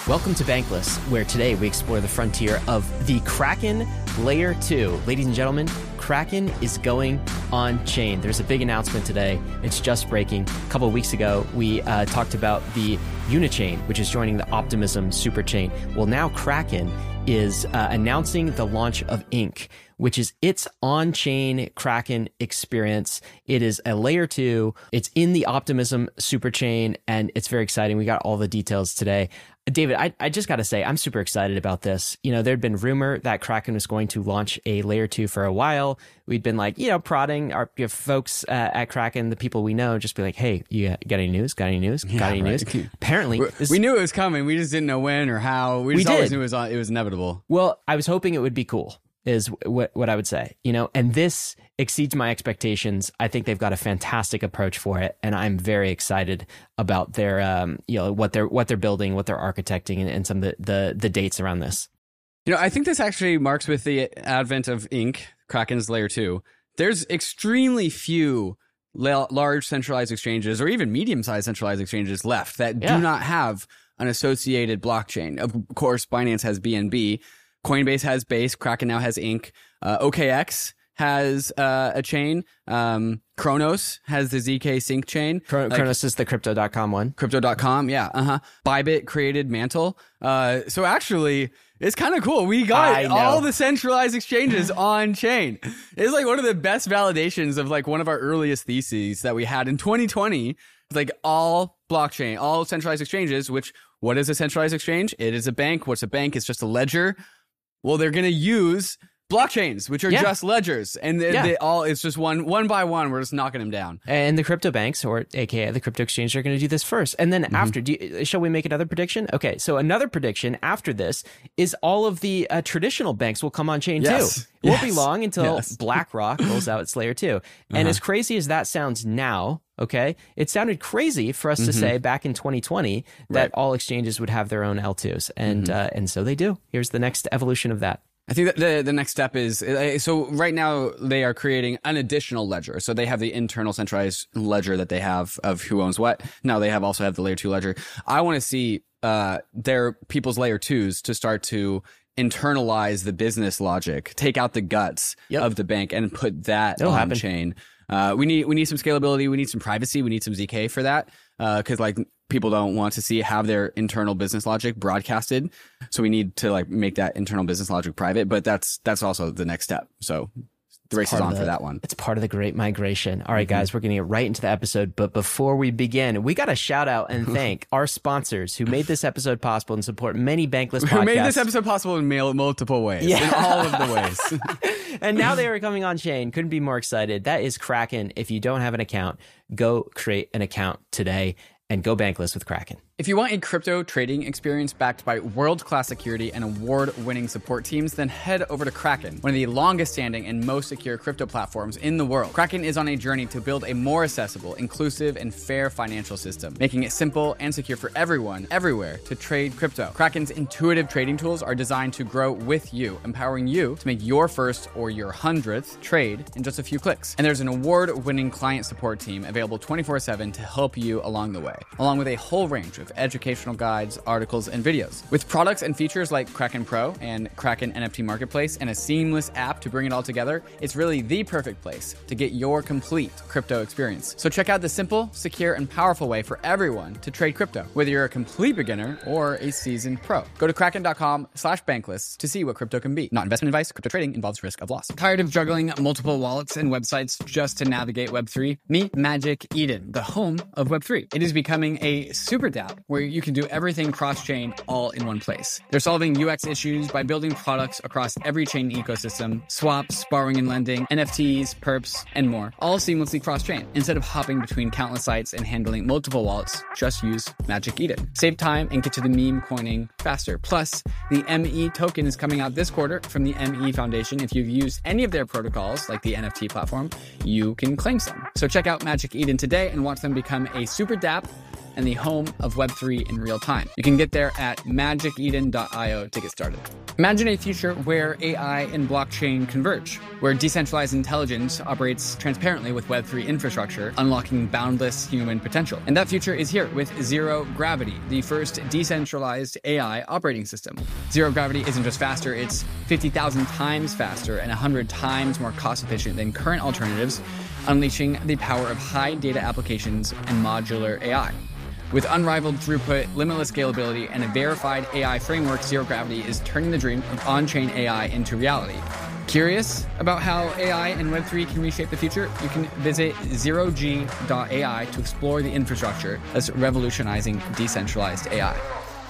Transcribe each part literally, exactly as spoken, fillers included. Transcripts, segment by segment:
Welcome to Bankless, where today we explore the frontier of the Kraken Layer two. Ladies and gentlemen, Kraken is going on chain. There's a big announcement today. It's just breaking. A couple of weeks ago, we uh, talked about the Unichain, which is joining the Optimism superchain. Well, now Kraken is uh, announcing the launch of Ink, which is its on-chain Kraken experience. It is a layer two. It's in the Optimism superchain, and it's very exciting. We got all the details today. David, I, I just got to say, I'm super excited about this. You know, there'd been rumor that Kraken was going to launch a layer two for a while. We'd been like, you know, prodding our you know, folks uh, at Kraken, the people we know, just be like, hey, you got any news? Got any news? Got yeah, any right. news? Apparently. This, we knew it was coming. We just didn't know when or how. We just we always did. knew it was, it was inevitable. Well, I was hoping it would be cool, is what what I would say, you know, and this exceeds my expectations. I think they've got a fantastic approach for it, and I'm very excited about their, um, you know, what they're what they're building, what they're architecting, and, and some of the, the the dates around this. You know, I think this actually marks with the advent of Ink, Kraken's layer two. There's extremely few la- large centralized exchanges or even medium-sized centralized exchanges left that Yeah. do not have an associated blockchain. Of course, Binance has B N B. Coinbase has Base. Kraken now has Ink. Uh, O K X has uh, a chain. Um, Kronos has the Z K Sync chain. Chron- Like, Kronos is the crypto dot com one. Crypto dot com, yeah, uh-huh. Bybit created Mantle. Uh, so actually, it's kind of cool. We I got know. all the centralized exchanges on chain. It's like one of the best validations of like one of our earliest theses that we had in twenty twenty. It's like all blockchain, all centralized exchanges, which what is a centralized exchange? It is a bank. What's a bank? It's just a ledger. Well, they're going to use blockchains, which are Yeah. just ledgers. And they, Yeah. they all, it's just one, one by one. We're just knocking them down. And the crypto banks, or A K A the crypto exchange, are going to do this first. And then after, do you, shall we make another prediction? Okay, so another prediction after this is all of the uh, traditional banks will come on chain Yes. too. It won't be Yes. long until Yes. BlackRock rolls out its layer two. And Uh-huh. as crazy as that sounds now, okay, it sounded crazy for us to say back in twenty twenty that Right. all exchanges would have their own L twos. And, uh, and so they do. Here's the next evolution of that. I think that the the next step is, uh, so right now they are creating an additional ledger. So they have the internal centralized ledger that they have of who owns what. Now they have also have the layer two ledger. I want to see uh their people's layer twos to start to internalize the business logic, take out the guts Yep. of the bank and put that It'll on happen. chain. Uh, we need we need some scalability. We need some privacy. We need some Z K for that. Because like people don't want to see have their internal business logic broadcasted, so we need to like make that internal business logic private. But that's that's also the next step. So the race is part of on the- for that one. It's part of the great migration. All right, Mm-hmm. guys, we're going to get right into the episode. But before we begin, we got to shout out and thank our sponsors who made this episode possible and support many Bankless podcasts. We made this episode possible in mail- multiple ways, Yeah. in all of the ways. And now they are coming on chain. Couldn't be more excited. That is Kraken. If you don't have an account, go create an account today and go Bankless with Kraken. If you want a crypto trading experience backed by world-class security and award-winning support teams, then head over to Kraken, one of the longest-standing and most secure crypto platforms in the world. Kraken is on a journey to build a more accessible, inclusive, and fair financial system, making it simple and secure for everyone, everywhere, to trade crypto. Kraken's intuitive trading tools are designed to grow with you, empowering you to make your first or your hundredth trade in just a few clicks. And there's an award-winning client support team available twenty-four seven to help you along the way, along with a whole range of educational guides, articles, and videos. With products and features like Kraken Pro and Kraken N F T Marketplace and a seamless app to bring it all together, it's really the perfect place to get your complete crypto experience. So check out the simple, secure, and powerful way for everyone to trade crypto, whether you're a complete beginner or a seasoned pro. Go to kraken.com slash bankless to see what crypto can be. Not investment advice. Crypto trading involves risk of loss. Tired of juggling multiple wallets and websites just to navigate Web three? Meet Magic Eden, the home of Web three. It is becoming a super dApp where you can do everything cross-chain all in one place. They're solving U X issues by building products across every chain ecosystem, swaps, borrowing and lending, N F Ts, perps, and more, all seamlessly cross-chain. Instead of hopping between countless sites and handling multiple wallets, just use Magic Eden. Save time and get to the meme coining faster. Plus, the M E token is coming out this quarter from the M E Foundation. If you've used any of their protocols, like the N F T platform, you can claim some. So check out Magic Eden today and watch them become a super dApp and the home of Web three in real time. You can get there at magic eden dot io to get started. Imagine a future where A I and blockchain converge, where decentralized intelligence operates transparently with Web three infrastructure, unlocking boundless human potential. And that future is here with Zero Gravity, the first decentralized A I operating system. Zero Gravity isn't just faster, it's fifty thousand times faster and one hundred times more cost-efficient than current alternatives, unleashing the power of high data applications and modular A I. With unrivaled throughput, limitless scalability, and a verified A I framework, Zero Gravity is turning the dream of on-chain A I into reality. Curious about how A I and Web three can reshape the future? You can visit zero g dot a i to explore the infrastructure that's revolutionizing decentralized A I.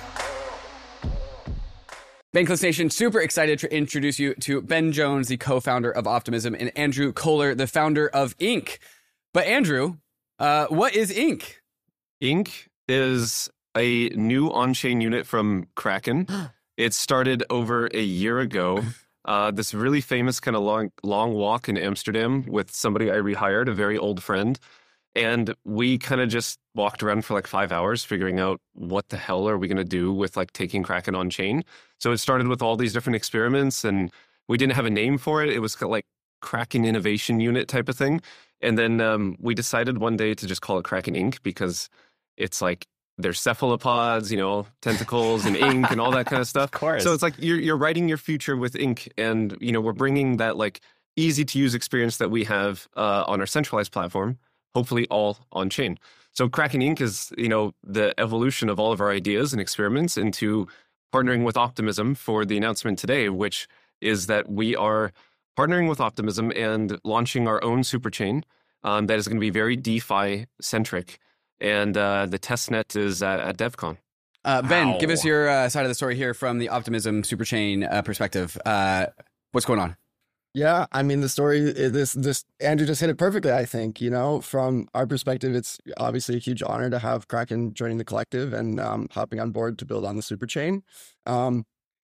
Bankless Nation, super excited to introduce you to Ben Jones, the co-founder of Optimism, and Andrew Kohler, the founder of Ink. But Andrew, uh, what is Ink? Ink is a new on-chain unit from Kraken. It started over a year ago. Uh, this really famous kind of long, long walk in Amsterdam with somebody I rehired, a very old friend. And we kind of just walked around for like five hours figuring out what the hell are we going to do with like taking Kraken on chain. So it started with all these different experiments and we didn't have a name for it. It was like Kraken Innovation Unit type of thing. And then um, we decided one day to just call it Kraken Ink because it's like there's cephalopods, you know, tentacles and ink and all that kind of stuff. Of course. So it's like you're you're writing your future with ink, and you know we're bringing that like easy to use experience that we have uh, on our centralized platform, hopefully all on chain. So Kraken Ink is you know the evolution of all of our ideas and experiments into partnering with Optimism for the announcement today, which is that we are partnering with Optimism and launching our own superchain um, that is going to be very DeFi centric. And uh, the testnet is at, at DevCon. Uh, Ben, Wow. give us your uh, side of the story here from the Optimism Superchain uh, perspective. Uh, what's going on? Yeah, I mean, the story, is this, this, Andrew just hit it perfectly, I think. You know, from our perspective, it's obviously a huge honor to have Kraken joining the collective and um, hopping on board to build on the superchain. Um,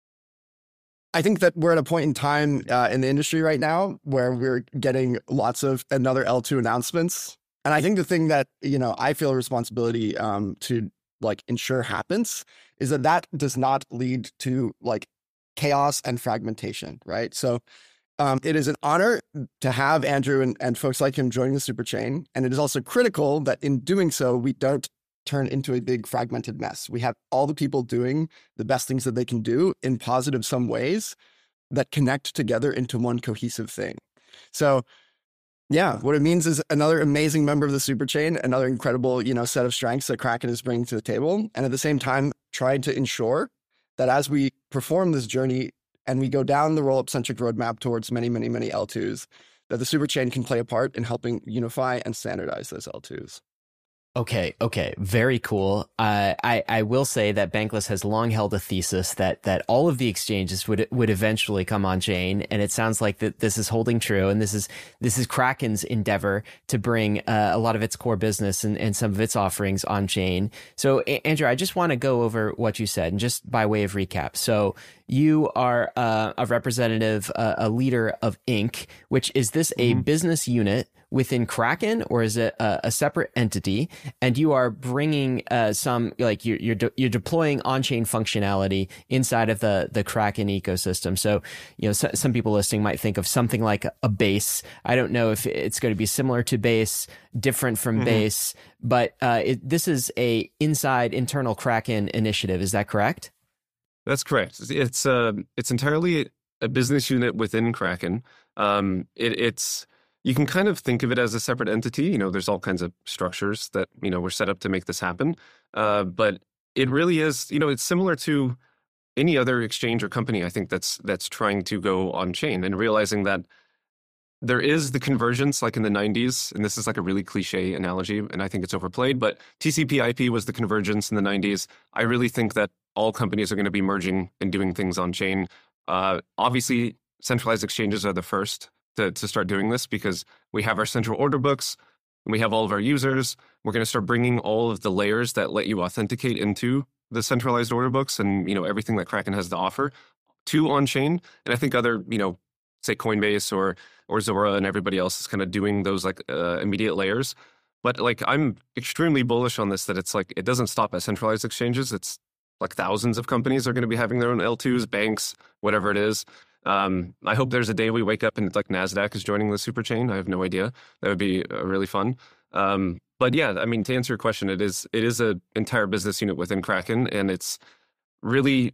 I think that we're at a point in time uh, in the industry right now where we're getting lots of another L two announcements. And I think the thing that, you know, I feel a responsibility um, to like ensure happens is that that does not lead to like chaos and fragmentation, right? So um, it is an honor to have Andrew and, and folks like him joining the superchain. And it is also critical that in doing so, we don't turn into a big fragmented mess. We have all the people doing the best things that they can do in positive some ways that connect together into one cohesive thing. So yeah, what it means is another amazing member of the superchain, another incredible, you know, set of strengths that Kraken is bringing to the table. And at the same time, trying to ensure that as we perform this journey and we go down the roll-up centric roadmap towards many, many, many L twos, that the superchain can play a part in helping unify and standardize those L twos. Okay, okay, very cool. Uh, I I will say that Bankless has long held a thesis that that all of the exchanges would would eventually come on chain, and it sounds like that this is holding true. And this is this is Kraken's endeavor to bring uh, a lot of its core business and, and some of its offerings on chain. So, A- Andrew, I just want to go over what you said, and just by way of recap. So, you are uh, a representative, uh, a leader of Ink, which is this a mm-hmm. business unit within Kraken, or is it a, a separate entity? And you are bringing uh, some, like you're you're, de- you're deploying on-chain functionality inside of the the Kraken ecosystem. So, you know, so, some people listening might think of something like a Base. I don't know if it's going to be similar to Base, different from mm-hmm. Base, but uh, it, this is a inside internal Kraken initiative. Is that correct? That's correct. It's uh, it's entirely a business unit within Kraken. Um, it, it's you can kind of think of it as a separate entity. You know, there's all kinds of structures that you know were set up to make this happen. Uh, but it really is. You know, it's similar to any other exchange or company. I think that's that's trying to go on chain and realizing that there is the convergence, like in the nineties, and this is like a really cliche analogy, and I think it's overplayed. But T C P I P was the convergence in the nineties. I really think that all companies are going to be merging and doing things on chain. Uh, obviously, centralized exchanges are the first to, to start doing this because we have our central order books, and we have all of our users. We're going to start bringing all of the layers that let you authenticate into the centralized order books and you know everything that Kraken has to offer to on chain. And I think other you know say Coinbase or or Zora and everybody else is kind of doing those like uh, immediate layers. But like I'm extremely bullish on this, that it's like it doesn't stop at centralized exchanges. It's like thousands of companies are going to be having their own L twos, banks, whatever it is. Um, I hope there's a day we wake up and it's like NASDAQ is joining the super chain. I have no idea. That would be uh, really fun. Um, but yeah, I mean, to answer your question, it is it is an entire business unit within Kraken, and it's really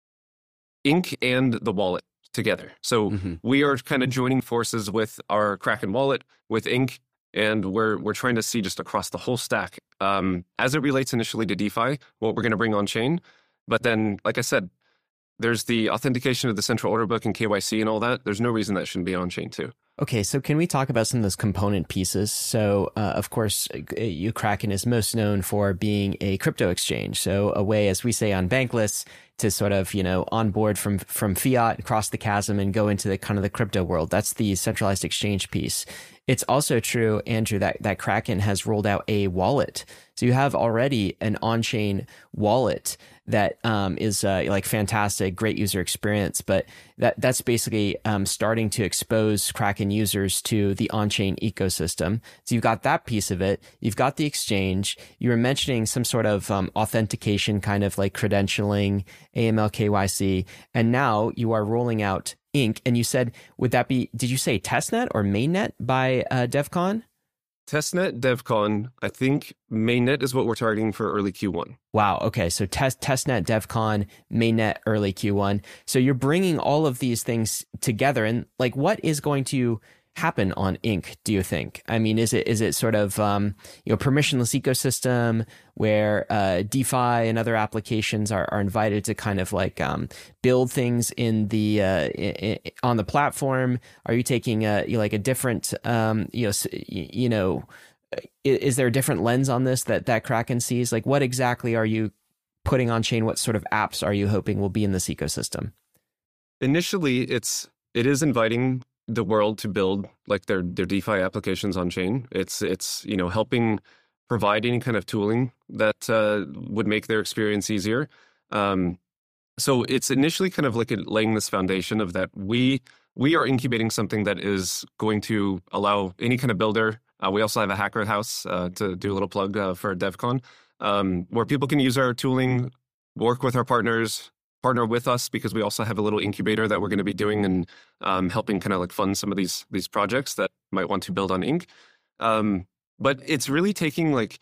Ink and the wallet together. So mm-hmm. we are kind of joining forces with our Kraken wallet, with Ink, and we're we're trying to see just across the whole stack um, as it relates initially to DeFi, what we're going to bring on chain. But then, like I said, there's the authentication of the central order book and K Y C and all that. There's no reason that shouldn't be on chain too. Okay, so can we talk about some of those component pieces? So, uh, of course, you, Kraken is most known for being a crypto exchange. So a way, as we say on Bankless, to sort of, you know, onboard from from fiat, cross the chasm, and go into the kind of the crypto world. That's the centralized exchange piece. It's also true, Andrew, that, that Kraken has rolled out a wallet. So you have already an on-chain wallet that um, is uh, like fantastic, great user experience. But that that's basically um, starting to expose Kraken users to the on-chain ecosystem. So you've got that piece of it. You've got the exchange. You were mentioning some sort of um, authentication, kind of like credentialing, A M L, K Y C, and now you are rolling out Ink. And you said, would that be, did you say testnet or mainnet by uh, DevCon? Testnet, DevCon. I think mainnet is what we're targeting for early Q one. Wow. Okay. So test testnet, DevCon, mainnet, early Q one. So you're bringing all of these things together, and like, what is going to happen on Ink, do you think? I mean, is it is it sort of um, you know, permissionless ecosystem where uh, DeFi and other applications are, are invited to kind of like um, build things in the uh, in, on the platform? Are you taking a you know, like a different um, you know you know is, is there a different lens on this that that Kraken sees? Like, what exactly are you putting on chain? What sort of apps are you hoping will be in this ecosystem? Initially, it's it is inviting the world to build like their their DeFi applications on chain. It's it's you know helping provide any kind of tooling that uh, would make their experience easier. Um, so it's initially kind of like a, laying this foundation of that we we are incubating something that is going to allow any kind of builder. Uh, we also have a hacker house uh, to do a little plug uh, for DevCon, um, where people can use our tooling, work with our partners, partner with us, because we also have a little incubator that we're going to be doing and um, helping kind of like fund some of these these projects that might want to build on Ink. Um, but it's really taking like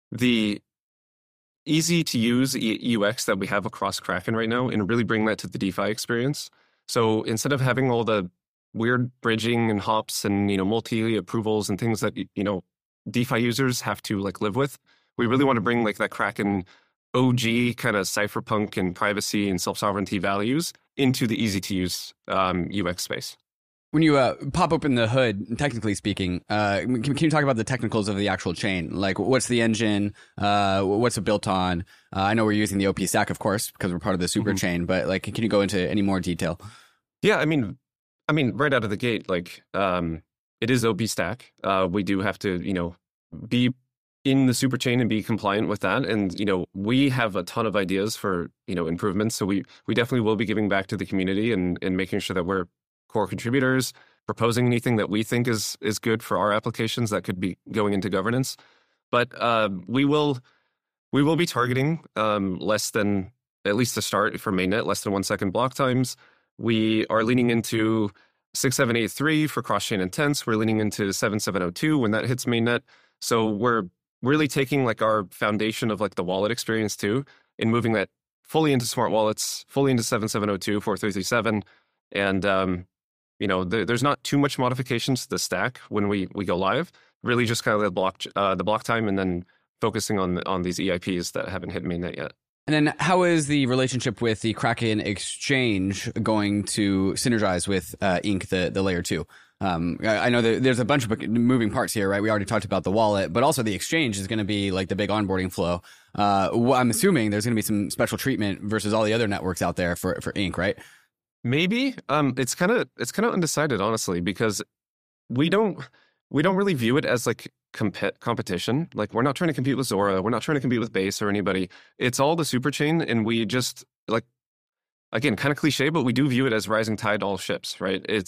the easy to use U X that we have across Kraken right now and really bring that to the DeFi experience. So instead of having all the weird bridging and hops and, you know, multi approvals and things that, you know, DeFi users have to like live with, we really want to bring like that Kraken O G kind of cypherpunk and privacy and self-sovereignty values into the easy-to-use um, U X space. When you uh, pop open the hood, technically speaking, uh, can, can you talk about the technicals of the actual chain? Like, what's the engine? Uh, what's it built on? Uh, I know we're using the O P stack, of course, because we're part of the super mm-hmm. chain, but like, can you go into any more detail? Yeah, I mean, I mean, right out of the gate, like, um, it is O P stack. Uh, we do have to, you know, be in the super chain and be compliant with that. And, you know, we have a ton of ideas for, you know, improvements. So we we definitely will be giving back to the community and, and making sure that we're core contributors, proposing anything that we think is is good for our applications that could be going into governance. But uh, we will we will be targeting um, less than, at least to start for mainnet, less than one second block times. We are leaning into six seven eight three for cross-chain intents. We're leaning into seven seven oh two when that hits mainnet. So we're really taking like our foundation of like the wallet experience too, and moving that fully into smart wallets, fully into seven seven oh two, four three three seven. And, um, you know, there, there's not too much modifications to the stack when we, we go live, really just kind of the block, uh, the block time, and then focusing on, on these E I Ps that haven't hit mainnet yet. And then how is the relationship with the Kraken exchange going to synergize with uh, Ink, the, the layer two? Um, I know that there's a bunch of moving parts here, right? We already talked about the wallet, but also the exchange is going to be like the big onboarding flow. Uh, I'm assuming there's going to be some special treatment versus all the other networks out there for, for Ink, right? Maybe. Um, it's kind of, it's kind of undecided, honestly, because we don't, we don't really view it as like comp- competition. Like, we're not trying to compete with Zora. We're not trying to compete with Base or anybody. It's all the super chain. And we just like, again, kind of cliche, but we do view it as rising tide all ships, right? It's,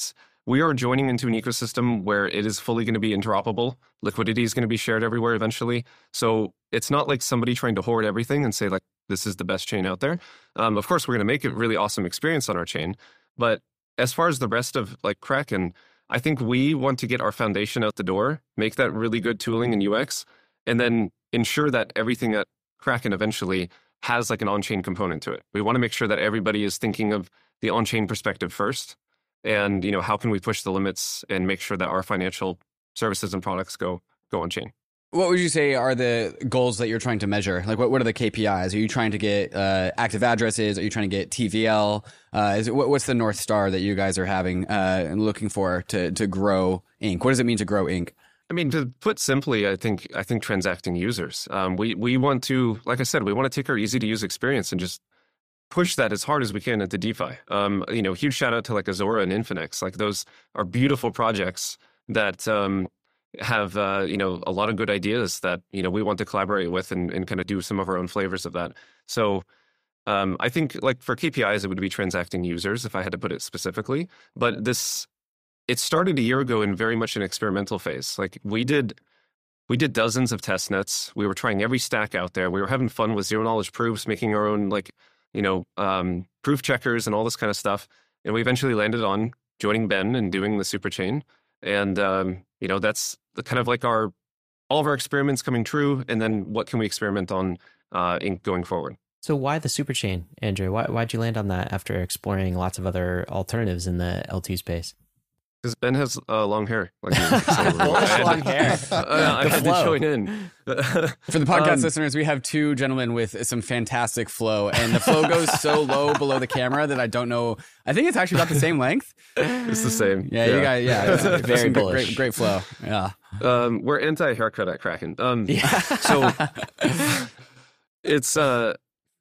we are joining into an ecosystem where it is fully going to be interoperable. Liquidity is going to be shared everywhere eventually. So it's not like somebody trying to hoard everything and say like, this is the best chain out there. Um, of course, we're going to make a really awesome experience on our chain. But as far as the rest of like Kraken, I think we want to get our foundation out the door, make that really good tooling and U X, and then ensure that everything at Kraken eventually has like an on-chain component to it. We want to make sure that everybody is thinking of the on-chain perspective first. And, you know, how can we push the limits and make sure that our financial services and products go go on chain? What would you say are the goals that you're trying to measure? Like, what, what are the K P Is? Are you trying to get uh, active addresses? Are you trying to get T V L? Uh, is it, what, what's the North Star that you guys are having uh, and looking for to to grow Ink? What does it mean to grow Ink? I mean, to put simply, I think I think transacting users. Um, we we want to, like I said, we want to take our easy to use experience and just push that as hard as we can into DeFi. Um, you know, huge shout out to like Azora and Infinex. Like those are beautiful projects that um, have uh, you know, a lot of good ideas that, you know, we want to collaborate with and, and kind of do some of our own flavors of that. So um, I think like for K P Is, it would be transacting users if I had to put it specifically. But this, it started a year ago in very much an experimental phase. Like we did, we did dozens of test nets. We were trying every stack out there. We were having fun with zero knowledge proofs, making our own like, you know, um, proof checkers and all this kind of stuff. And we eventually landed on joining Ben and doing the super chain. And, um, you know, that's the kind of like our, all of our experiments coming true. And then what can we experiment on uh, in going forward? So why the super chain, Andrew? Why, why'd you land on that after exploring lots of other alternatives in the L two space? Because Ben has uh, long hair. Like long hair. Uh, I had flow. to join in. For the podcast um, listeners, we have two gentlemen with some fantastic flow, and the flow goes so low below the camera that I don't know. I think it's actually about the same length. It's the same. Yeah, yeah. you guys, yeah, it's very some bullish. Great, great flow. Yeah. Um, we're anti-haircut at Kraken. Um, yeah. So it's, uh,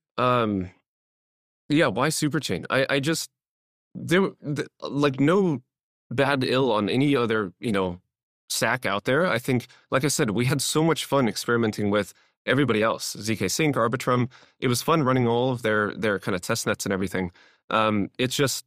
um, yeah, why Superchain? I, I just, there, the, like, no bad ill on any other, you know, stack out there. I think, like I said, we had so much fun experimenting with everybody else. Z K Sync, Arbitrum. It was fun running all of their their kind of test nets and everything. Um, it's just,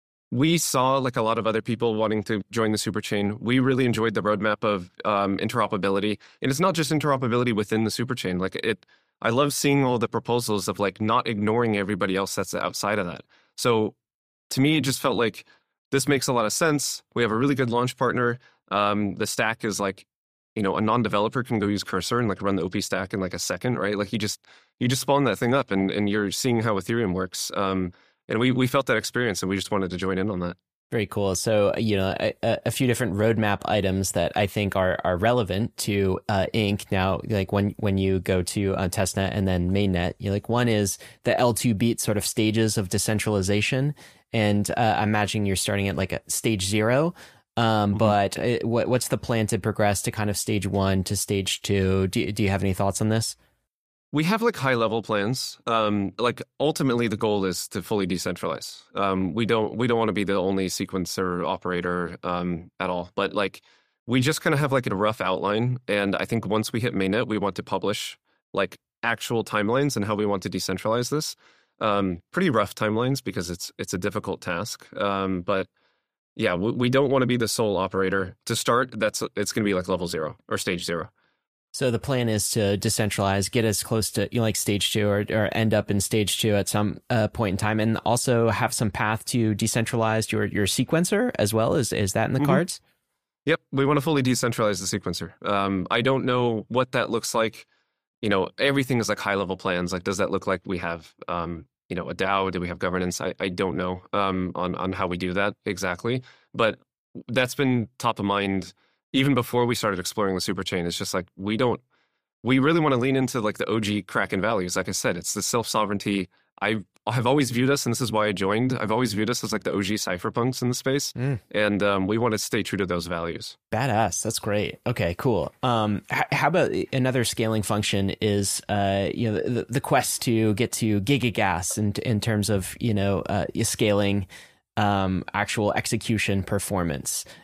we saw like a lot of other people wanting to join the superchain. We really enjoyed the roadmap of um, interoperability. And it's not just interoperability within the superchain. Like it, I love seeing all the proposals of like not ignoring everybody else that's outside of that. So to me, it just felt like this makes a lot of sense. We have a really good launch partner. Um, the stack is like, you know, a non-developer can go use Cursor and like run the O P stack in like a second, right? Like you just, you just spawn that thing up and, and you're seeing how Ethereum works. Um, and we, we felt that experience and we just wanted to join in on that. Very cool. So, you know, a, a few different roadmap items that I think are are relevant to uh, Ink now. Like when when you go to uh, testnet and then mainnet, you know, like one is the L two beat sort of stages of decentralization, and uh, I'm imagining you're starting at like a stage zero. Um, mm-hmm. But it, what what's the plan to progress to kind of stage one to stage two? Do do you have any thoughts on this? We have like high level plans. Um, like ultimately the goal is to fully decentralize. Um, we don't we don't want to be the only sequencer operator um, at all. But like we just kind of have like a rough outline. And I think once we hit mainnet, we want to publish like actual timelines and how we want to decentralize this. Um, pretty rough timelines because it's it's a difficult task. Um, but yeah, we, we don't want to be the sole operator to start. That's it's going to be like level zero or stage zero. So the plan is to decentralize, get as close to, you know, like stage two or, or end up in stage two at some uh, point in time, and also have some path to decentralize your, your sequencer as well. Is, is that in the mm-hmm. cards? Yep. We want to fully decentralize the sequencer. Um, I don't know what that looks like. You know, everything is like high level plans. Like, does that look like we have, um, you know, a DAO? Do we have governance? I, I don't know um, on, on how we do that exactly. But that's been top of mind even before we started exploring the superchain. It's just like, we don't, we really want to lean into like the O G Kraken values. Like I said, it's the self-sovereignty. I have always viewed us, and this is why I joined, I've always viewed us as like the O G cypherpunks in the space. Mm. And um, we want to stay true to those values. Badass. That's great. Okay, cool. Um, h- how about another scaling function is, uh, you know, the, the quest to get to gigagas in, in terms of, you know, uh, scaling um, actual execution performance.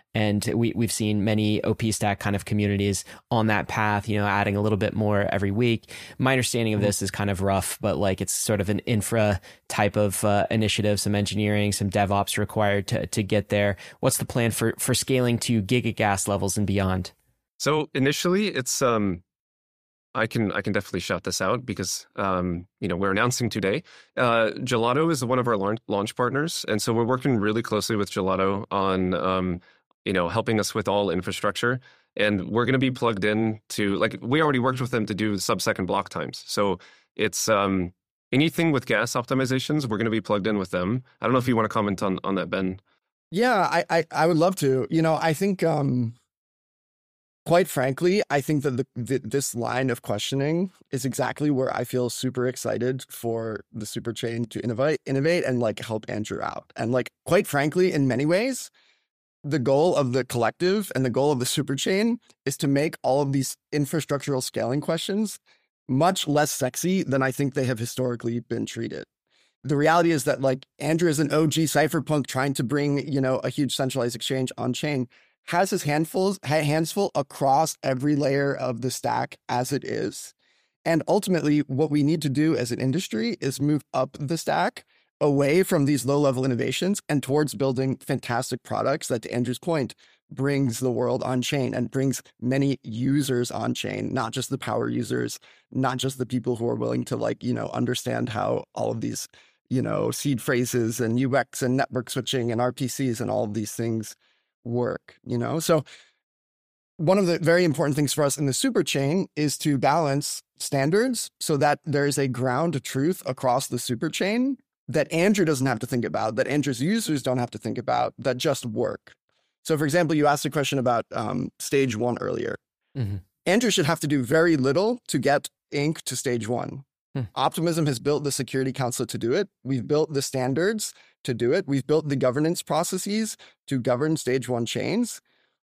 And we, we've seen many O P Stack kind of communities on that path, you know, adding a little bit more every week. My understanding of this is kind of rough, but like it's sort of an infra type of uh, initiative, some engineering, some DevOps required to, to get there. What's the plan for, for scaling to gigagas levels and beyond? So initially it's, um, I can I can definitely shout this out because um, you know we're announcing today. Uh, Gelato is one of our launch, launch partners, and so we're working really closely with Gelato on um, you know helping us with all infrastructure. And we're going to be plugged in to like we already worked with them to do sub-second block times. So it's um, anything with gas optimizations, we're going to be plugged in with them. I don't know if you want to comment on on that, Ben. Yeah, I I, I would love to. You know, I think. Um... Quite frankly, I think that the, the, this line of questioning is exactly where I feel super excited for the Superchain to innovate, innovate and like help Andrew out. And like, quite frankly, in many ways, the goal of the collective and the goal of the Superchain is to make all of these infrastructural scaling questions much less sexy than I think they have historically been treated. The reality is that like Andrew is an O G cypherpunk trying to bring, you know, a huge centralized exchange on chain, has his handfuls, hands full across every layer of the stack as it is. And ultimately, what we need to do as an industry is move up the stack away from these low-level innovations and towards building fantastic products that, to Andrew's point, brings the world on chain and brings many users on chain, not just the power users, not just the people who are willing to like, you know, understand how all of these, you know, seed phrases and U X and network switching and R P Cs and all of these things work, you know? So one of the very important things for us in the Superchain is to balance standards so that there is a ground of truth across the Superchain that Andrew doesn't have to think about, that Andrew's users don't have to think about, that just work. So for example, you asked a question about um, stage one earlier. Mm-hmm. Andrew should have to do very little to get Ink to stage one. Hmm. Optimism has built the Security Council to do it. We've built the standards to do it. We've built the governance processes to govern stage one chains.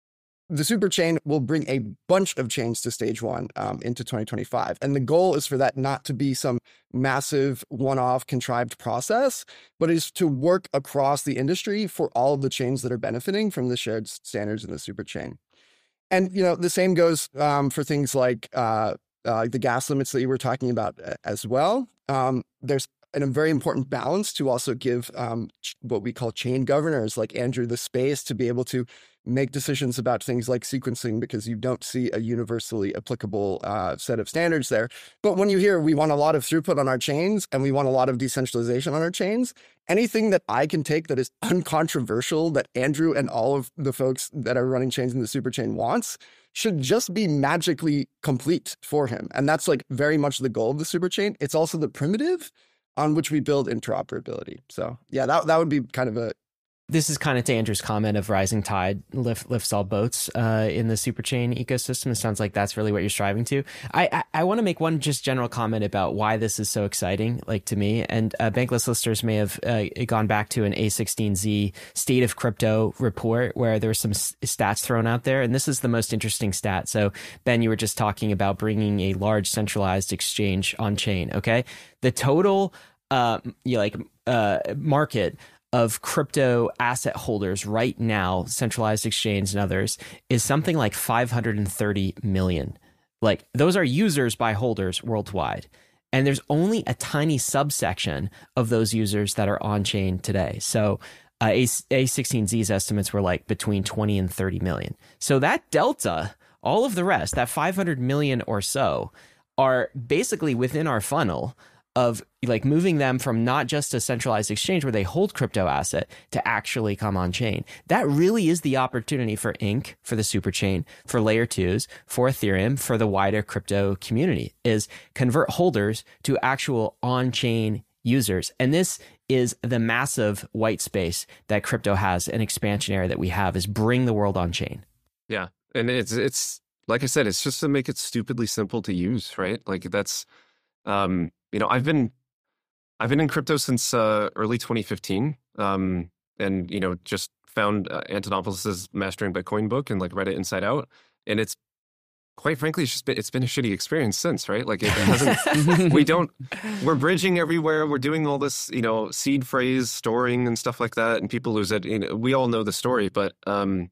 The Superchain will bring a bunch of chains to stage one um, into twenty twenty-five. And the goal is for that not to be some massive one-off contrived process, but is to work across the industry for all of the chains that are benefiting from the shared standards in the Superchain. And, you know, the same goes um, for things like uh, uh, the gas limits that you were talking about as well. Um, there's and a very important balance to also give um, ch- what we call chain governors like Andrew the space to be able to make decisions about things like sequencing because you don't see a universally applicable uh, set of standards there. But when you hear we want a lot of throughput on our chains and we want a lot of decentralization on our chains, anything that I can take that is uncontroversial that Andrew and all of the folks that are running chains in the Superchain wants should just be magically complete for him. And that's like very much the goal of the Superchain. It's also the primitive on which we build interoperability. So yeah, that that would be kind of a... This is kind of to Andrew's comment of rising tide lift, lifts all boats uh, in the Superchain ecosystem. It sounds like that's really what you're striving to. I, I, I want to make one just general comment about why this is so exciting, like to me. And uh, Bankless listeners may have uh, gone back to an A sixteen Z State of Crypto report where there were some s- stats thrown out there. And this is the most interesting stat. So Ben, you were just talking about bringing a large centralized exchange on chain. Okay. The total uh, you know, like uh, market of crypto asset holders right now, centralized exchange and others, is something like five hundred thirty million. Like those are users by holders worldwide. And there's only a tiny subsection of those users that are on chain today. So uh, A sixteen Z's estimates were like between twenty and thirty million. So that delta, all of the rest, that five hundred million or so, are basically within our funnel of like moving them from not just a centralized exchange where they hold crypto asset to actually come on chain. That really is the opportunity for Ink, for the Superchain, for layer twos, for Ethereum, for the wider crypto community, is convert holders to actual on-chain users. And this is the massive white space that crypto has, an expansion area that we have, is bring the world on chain. Yeah. And it's, it's like I said, it's just to make it stupidly simple to use, right? Like that's, um, you know, I've been I've been in crypto since uh, early twenty fifteen, um, and you know, just found uh, Antonopoulos' Mastering Bitcoin book and like read it inside out, and it's quite frankly, it's just been, it's been a shitty experience since, right? Like it hasn't. we don't. We're bridging everywhere. We're doing all this, you know, seed phrase storing and stuff like that, and people lose it. You know, we all know the story, but um,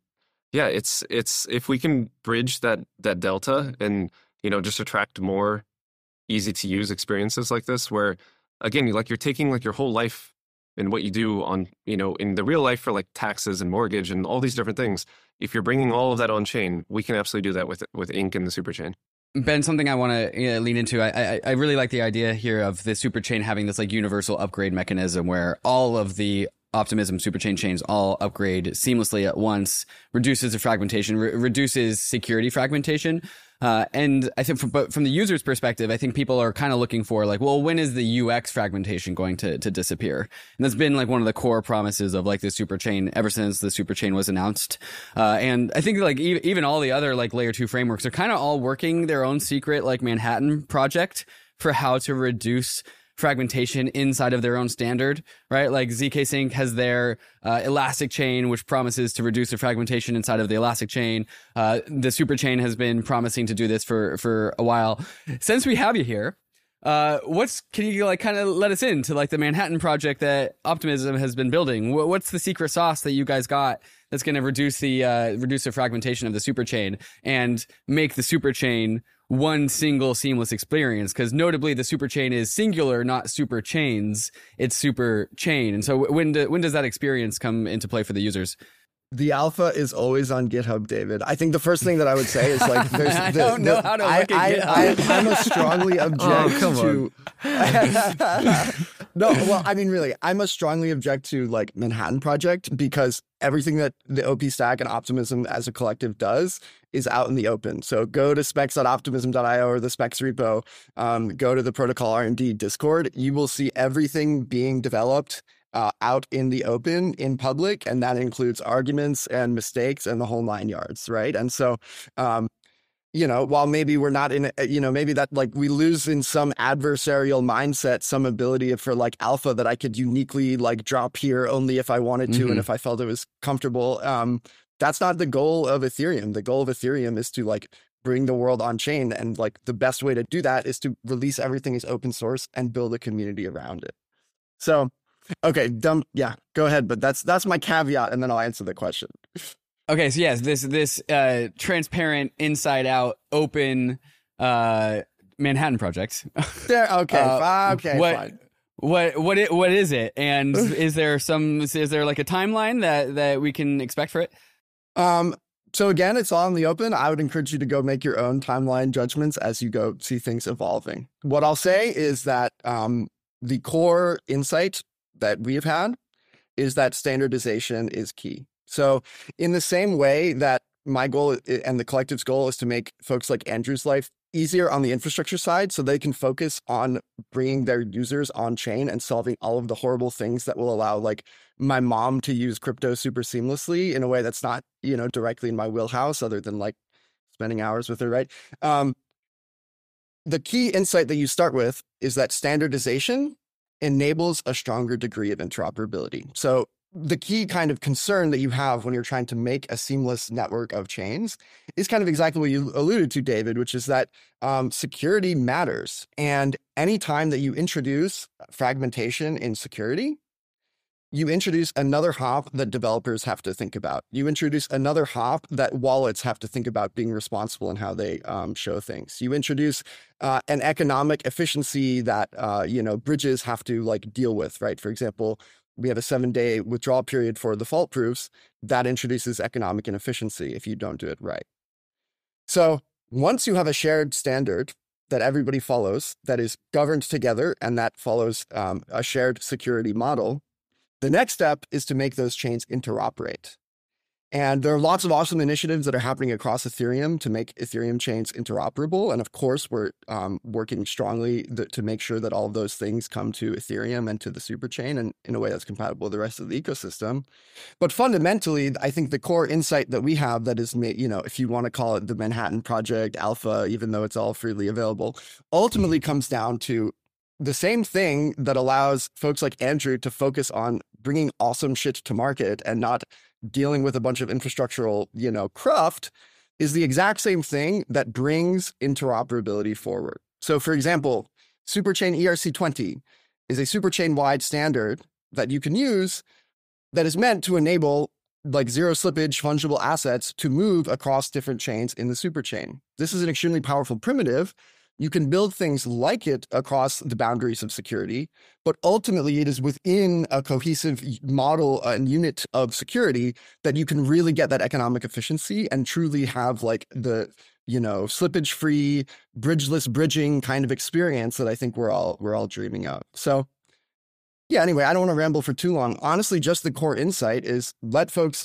Yeah, it's it's if we can bridge that that delta and, you know, just attract more easy to use experiences like this, where again, you like you're taking like your whole life and what you do on, you know, in the real life for like taxes and mortgage and all these different things. If you're bringing all of that on chain, we can absolutely do that with with Ink and the superchain. Ben, something I want to you know, lean into. I, I I really like the idea here of the superchain having this like universal upgrade mechanism where all of the Optimism superchain chains all upgrade seamlessly at once, reduces the fragmentation, re- reduces security fragmentation. Uh, and I think from, but from the user's perspective, I think people are kind of looking for like, well, when is the U X fragmentation going to, to disappear? And that's been like one of the core promises of like the superchain ever since the superchain was announced. Uh, and I think like e- even all the other like layer two frameworks are kind of all working their own secret like Manhattan project for how to reduce fragmentation inside of their own standard, right? Like Z K Sync has their uh, Elastic chain, which promises to reduce the fragmentation inside of the Elastic chain. Uh, the Superchain has been promising to do this for for a while. Since we have you here, uh, what's can you like kind of let us into like the Manhattan project that Optimism has been building? What's the secret sauce that you guys got that's going to reduce the uh, reduce the fragmentation of the Superchain and make the Superchain one single seamless experience? Because notably the superchain is singular, not super chains. It's super chain. And so when do, when does that experience come into play for the users? The alpha is always on GitHub, David. I think the first thing that I would say is like, there's, I the, don't know the, how to I, look at I, GitHub. I, I'm a strongly object Oh, to. No, well, I mean, really, I must strongly object to like Manhattan Project because everything that the O P Stack and Optimism as a collective does is out in the open. So go to specs dot optimism dot io or the specs repo, um, go to the protocol R and D Discord. You will see everything being developed Uh, out in the open, in public, and that includes arguments and mistakes and the whole nine yards, right? And so, um, you know, while maybe we're not in, a, you know, maybe that like we lose in some adversarial mindset, some ability for like alpha that I could uniquely like drop here only if I wanted to Mm-hmm. and if I felt it was comfortable. Um, that's not the goal of Ethereum. The goal of Ethereum is to like bring the world on chain, and like the best way to do that is to release everything as open source and build a community around it. So. Okay, dumb. Yeah, go ahead. But that's that's my caveat, and then I'll answer the question. Okay, so yes, this this uh, transparent, inside out, open uh, Manhattan project. There. Okay. Uh, okay. what, Fine. What what it, what is it? And is there some is there like a timeline that that we can expect for it? Um. So again, it's all in the open. I would encourage you to go make your own timeline judgments as you go see things evolving. What I'll say is that um, the core insight that we've had is that standardization is key. So in the same way that my goal and the collective's goal is to make folks like Andrew's life easier on the infrastructure side so they can focus on bringing their users on chain and solving all of the horrible things that will allow like my mom to use crypto super seamlessly in a way that's not, you know, directly in my wheelhouse other than like spending hours with her, right? Um, the key insight that you start with is that standardization enables a stronger degree of interoperability. So the key kind of concern that you have when you're trying to make a seamless network of chains is kind of exactly what you alluded to, David, which is that um, security matters. And anytime that you introduce fragmentation in security, you introduce another hop that developers have to think about. You introduce another hop that wallets have to think about being responsible in how they um, show things. You introduce uh, an economic efficiency that, uh, you know, bridges have to like deal with, right? For example, we have a seven day withdrawal period for the fault proofs that introduces economic inefficiency if you don't do it right. So once you have a shared standard that everybody follows, that is governed together, and that follows um, a shared security model, the next step is to make those chains interoperate. And there are lots of awesome initiatives that are happening across Ethereum to make Ethereum chains interoperable. And of course, we're um, working strongly th- to make sure that all of those things come to Ethereum and to the superchain and in a way that's compatible with the rest of the ecosystem. But fundamentally, I think the core insight that we have that is, you know, if you want to call it the Manhattan Project Alpha, even though it's all freely available, ultimately comes down to the same thing that allows folks like Andrew to focus on bringing awesome shit to market and not dealing with a bunch of infrastructural, you know, cruft is the exact same thing that brings interoperability forward. So for example, Superchain E R C twenty is a superchain wide standard that you can use that is meant to enable like zero slippage fungible assets to move across different chains in the superchain. This is an extremely powerful primitive. You can build things like it across the boundaries of security, but ultimately it is within a cohesive model and unit of security that you can really get that economic efficiency and truly have like the, you know, slippage-free, bridgeless bridging kind of experience that I think we're all we're all dreaming of. So yeah, anyway, I don't want to ramble for too long. Honestly, just the core insight is let folks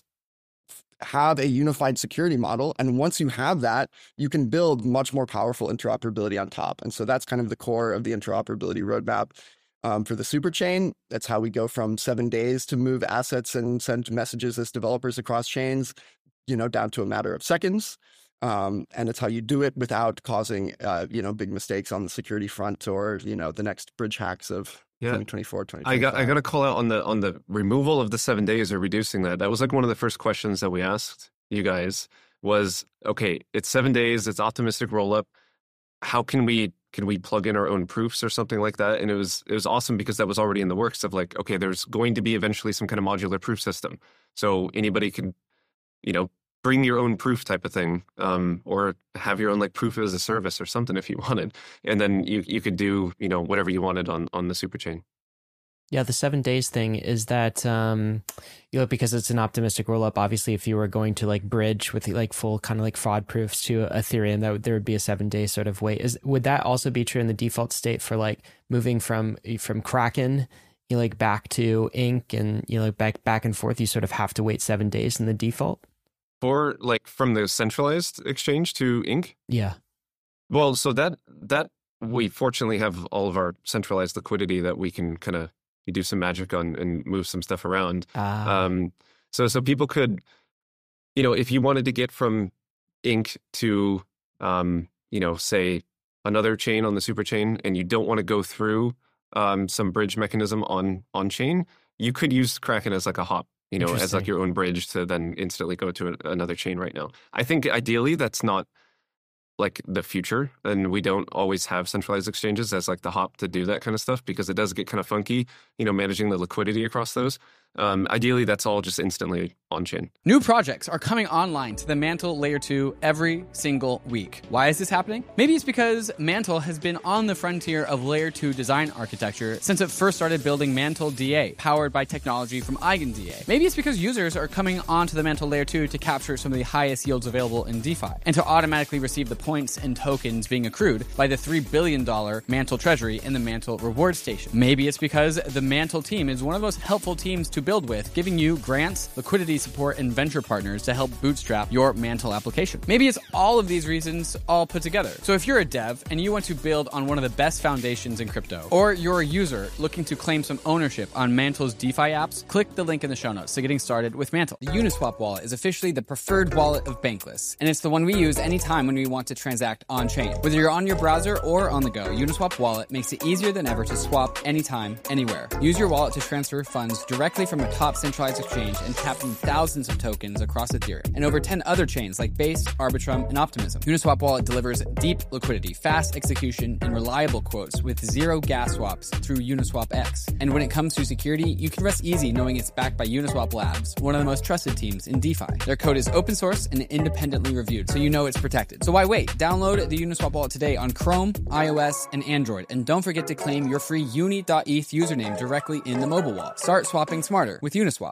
have a unified security model. And once you have that, you can build much more powerful interoperability on top. And so that's kind of the core of the interoperability roadmap um, for the superchain. That's how we go from seven days to move assets and send messages as developers across chains, you know, down to a matter of seconds. Um, and it's how you do it without causing, uh, you know, big mistakes on the security front or, you know, the next bridge hacks of yeah. twenty twenty-four, twenty twenty-five. I got I got to call out on the on the removal of the seven days or reducing that. That was like one of the first questions that we asked you guys was, okay, it's seven days, it's optimistic rollup. How can we can we plug in our own proofs or something like that? And it was it was awesome because that was already in the works of like, okay, there's going to be eventually some kind of modular proof system. So anybody can, you know, bring your own proof type of thing, um, or have your own like proof as a service or something if you wanted. And then you you could do, you know, whatever you wanted on, on the superchain. Yeah, the seven days thing is that, um, you know, because it's an optimistic rollup, obviously, if you were going to like bridge with like full kind of like fraud proofs to Ethereum, that would, there would be a seven day sort of wait. Is, would that also be true in the default state for like moving from, from Kraken, you know, like back to Ink and, you know, back, back and forth, you sort of have to wait seven days in the default? For like from the centralized exchange to Ink? Yeah. Well, so that that we fortunately have all of our centralized liquidity that we can kind of do some magic on and move some stuff around. Ah. Um, so so people could, you know, if you wanted to get from Ink to, um, you know, say another chain on the super chain, and you don't want to go through um, some bridge mechanism on on chain, you could use Kraken as like a hop. You know, as like your own bridge to then instantly go to a, another chain right now. I think ideally that's not like the future, and we don't always have centralized exchanges as like the hop to do that kind of stuff because it does get kind of funky, you know, managing the liquidity across those. Um, ideally, that's all just instantly on-chain. New projects are coming online to the Mantle Layer two every single week. Why is this happening? Maybe it's because Mantle has been on the frontier of Layer two design architecture since it first started building Mantle D A, powered by technology from EigenDA. Maybe it's because users are coming onto the Mantle Layer two to capture some of the highest yields available in DeFi, and to automatically receive the points and tokens being accrued by the three billion dollars Mantle Treasury in the Mantle Reward Station. Maybe it's because the Mantle team is one of the most helpful teams to build with, giving you grants, liquidity support, and venture partners to help bootstrap your Mantle application. Maybe it's all of these reasons all put together. So if you're a dev and you want to build on one of the best foundations in crypto, or you're a user looking to claim some ownership on Mantle's DeFi apps, click the link in the show notes to getting started with Mantle. The Uniswap wallet is officially the preferred wallet of Bankless, and it's the one we use anytime when we want to transact on-chain. Whether you're on your browser or on the go, Uniswap wallet makes it easier than ever to swap anytime, anywhere. Use your wallet to transfer funds directly from a top centralized exchange and tap from thousands of tokens across Ethereum and over ten other chains like Base, Arbitrum, and Optimism. Uniswap wallet delivers deep liquidity, fast execution, and reliable quotes with zero gas swaps through Uniswap X. And when it comes to security, you can rest easy knowing it's backed by Uniswap Labs, one of the most trusted teams in DeFi. Their code is open source and independently reviewed, so you know it's protected. So why wait? Download the Uniswap wallet today on Chrome, iOS, and Android. And don't forget to claim your free uni dot e t h username directly in the mobile wallet. Start swapping smarter with Uniswap.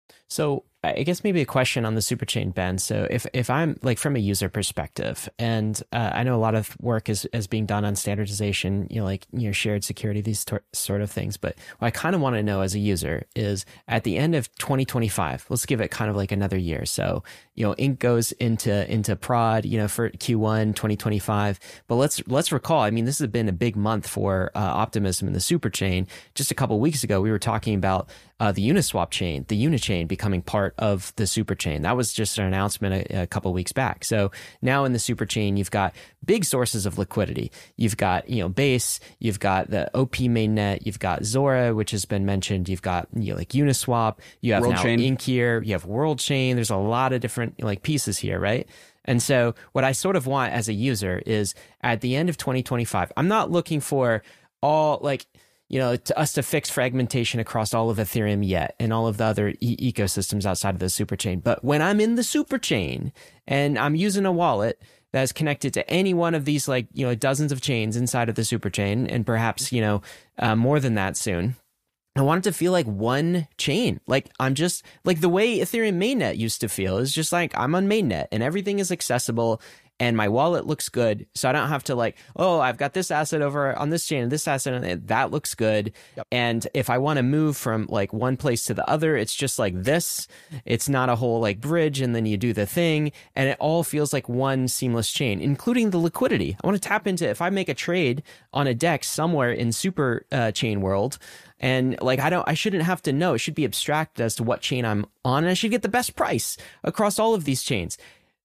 So I guess maybe a question on the superchain, Ben. So if, if I'm like from a user perspective, and uh, I know a lot of work is, is being done on standardization, you know, like, you know, shared security, these tor- sort of things. But what I kind of want to know as a user is at the end of twenty twenty-five, let's give it kind of like another year. So, you know, Ink goes into, into prod, you know, for Q one twenty twenty-five. But let's, let's recall, I mean, this has been a big month for uh, Optimism and the superchain. Just a couple of weeks ago, we were talking about uh, the Uniswap chain, the Unichain becoming part of the superchain. That was just an announcement a, a couple of weeks back. So now in the superchain, you've got big sources of liquidity. You've got, you know, Base, you've got the O P mainnet, you've got Zora, which has been mentioned. You've got, you know, like Uniswap, you have World now Chain. Ink here, you have World Chain. There's a lot of different like pieces here, right? And so what I sort of want as a user is at the end of twenty twenty-five, I'm not looking for all like, you know, to us to fix fragmentation across all of Ethereum yet and all of the other e- ecosystems outside of the superchain. But when I'm in the superchain and I'm using a wallet that is connected to any one of these, like, you know, dozens of chains inside of the superchain, and perhaps, you know, uh, more than that soon, I want it to feel like one chain. Like I'm just like the way Ethereum mainnet used to feel is just like I'm on mainnet and everything is accessible and my wallet looks good. So I don't have to like, oh, I've got this asset over on this chain and this asset on it. That looks good. Yep. And if I want to move from like one place to the other, it's just like this. It's not a whole like bridge and then you do the thing. And it all feels like one seamless chain, including the liquidity. I want to tap into, if I make a trade on a DEX somewhere in super uh, chain world, and like, I don't, I shouldn't have to know. It should be abstracted as to what chain I'm on. And I should get the best price across all of these chains.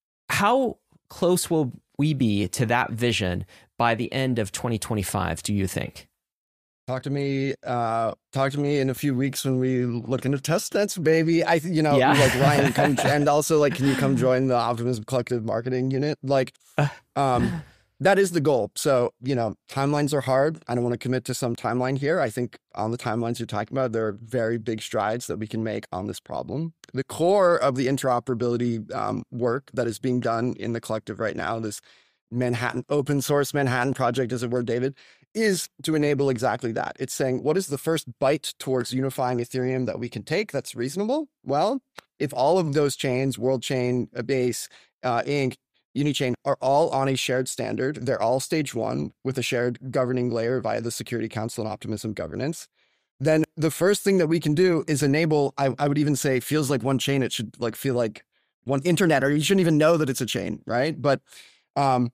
How close will we be to that vision by the end of twenty twenty-five, do you think? Talk to me, uh, talk to me in a few weeks when we look into testnets, baby. I, you know, yeah. like Ryan, come, and also like, can you come join the Optimism Collective marketing unit? Like, um, that is the goal. So, you know, timelines are hard. I don't want to commit to some timeline here. I think on the timelines you're talking about, there are very big strides that we can make on this problem. The core of the interoperability um, work that is being done in the collective right now, this Manhattan open source Manhattan project, as it were, David, is to enable exactly that. It's saying, what is the first bite towards unifying Ethereum that we can take that's reasonable? Well, if all of those chains, World Chain, Base, uh, Inc, Unichain, are all on a shared standard, they're all stage one with a shared governing layer via the Security Council and Optimism governance, then the first thing that we can do is enable, I, I would even say, feels like one chain. It should like feel like one internet, or you shouldn't even know that it's a chain, right? But um,